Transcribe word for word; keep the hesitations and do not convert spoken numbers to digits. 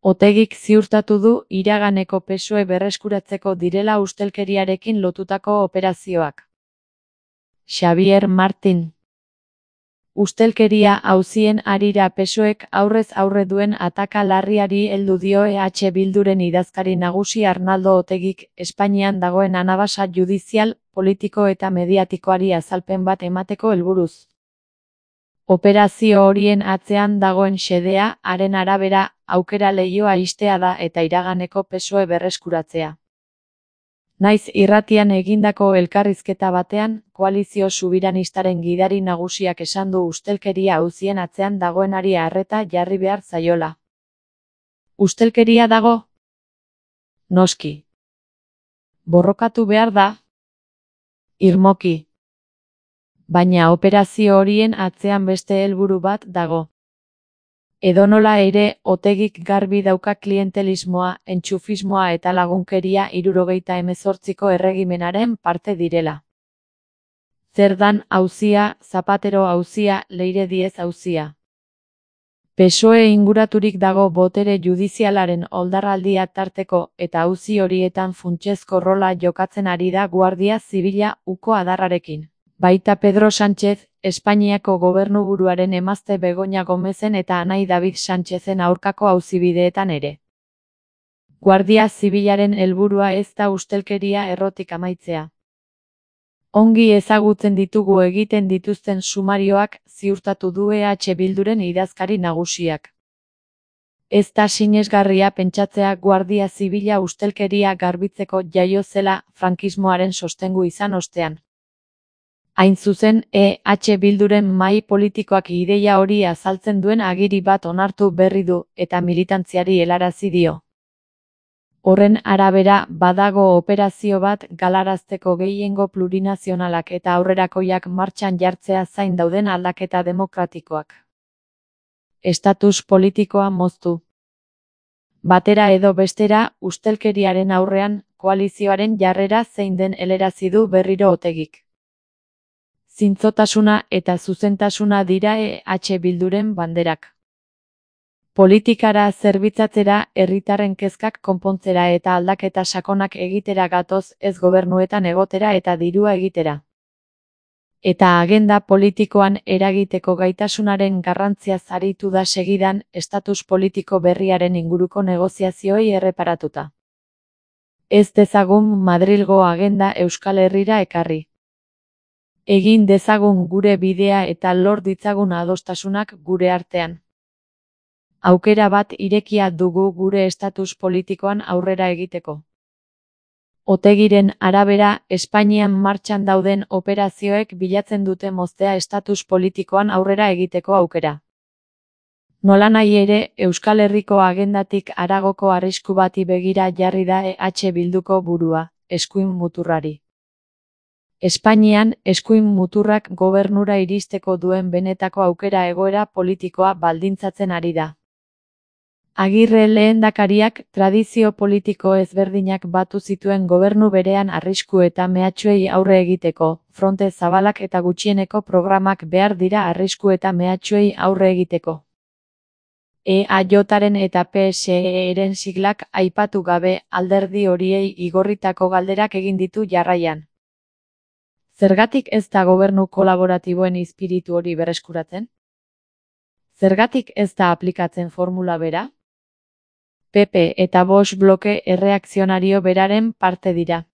Otegik ziurtatu du iraganeko P S O E berreskuratzeko direla ustelkeriarekin lotutako operazioak. Xabier Martin. Ustelkeria auzien harira P S O Ek aurrez aurre duen ataka larriari heldu dio E H Bilduren idazkari nagusi Arnaldo Otegik Espainian dagoen anabasa judizial, politiko eta mediatikoari azalpen bat emateko helburuz. Operazio horien atzean dagoen xedea, haren arabera, aukera leihoa ixtea da eta iraganeko P S O E berreskuratzea. Naiz irratian egindako elkarrizketa batean, koalizio subiranistaren gidari nagusiak esan du ustelkeria auzien atzean dagoenari arreta jarri behar zaiola. Ustelkeria dago? Noski. Borrokatu behar da? Irmoki. Baina operazio horien atzean beste helburu bat dago. Edonola ere, Otegik garbi dauka klientelismoa, entxufismoa eta lagunkeria hirurogeita hemezortziko erregimenaren parte direla. Zer dan auzia, Zapatero auzia, Leire Diez auzia. P S O E inguraturik dago botere judizialaren oldarraldia tarteko eta auzi horietan funtsezko rola jokatzen ari da Guardia Zibila uko adarrarekin. Baita Pedro Sánchez, Espainiako gobernuburuaren emazte Begoña Gomezen eta anai David Sánchezen aurkako auzibideetan ere. Guardia Zibilaren helburua ez da ustelkeria errotik amaitzea. Ongi ezagutzen ditugu egiten dituzten sumarioak, ziurtatu du E H Bilduren idazkari nagusiak. Ez da sinesgarria pentsatzea Guardia Zibila ustelkeria garbitzeko jaio zela frankismoaren sostengu izan ostean. Hain zuzen, E H Bilduren mahai politikoak ideia hori azaltzen duen agiri bat onartu berri du eta militantziari helarazi dio. Horren arabera, badago operazio bat galarazteko gehiengo plurinazionalak eta aurrerakoiak martxan jartzea zain dauden aldaketa demokratikoak. Estatus politikoa moztu. Batera edo bestera, ustelkeriaren aurrean, koalizioaren jarrera zein den helarazi du berriro Otegik. Zintzotasuna eta zuzentasuna dira E H Bilduren banderak. Politikara zerbitzatzera, herritarren kezkak konpontzera eta aldaketa sakonak egitera gatoz, ez gobernuetan egotera eta dirua egitera. Eta agenda politikoan eragiteko gaitasunaren garrantziaz aritu da segidan, estatus politiko berriaren inguruko negoziazioei erreparatuta. Ez dezagun Madrilgo agenda Euskal Herrira ekarri. Egin dezagun gure bidea eta lor ditzagun adostasunak gure artean. Aukera bat irekia dugu gure estatus politikoan aurrera egiteko. Otegiren arabera, Espainian martxan dauden operazioek bilatzen dute moztea estatus politikoan aurrera egiteko aukera. Nolanahi ere, Euskal Herriko agendatik haragoko arrisku bati begira jarri da E H Bilduko burua, eskuin muturrari. Espainian, eskuin muturrak gobernura iristeko duen benetako aukera egoera politikoa baldintzatzen ari da. Agirre lehendakariak tradizio politiko ezberdinak batu zituen gobernu berean arrisku eta mehatxuei aurre egiteko, fronte zabalak eta gutxieneko programak behar dira arrisku eta mehatxuei aurre egiteko. E A Jaren eta P S E-ren siglak aipatu gabe alderdi horiei igorritako galderak egin ditu jarraian. Zergatik ez da gobernu kolaboratiboen izpiritu hori berreskuratzen? Zergatik ez da aplikatzen formula bera? P P eta Vox bloke erreakzionario beraren parte dira.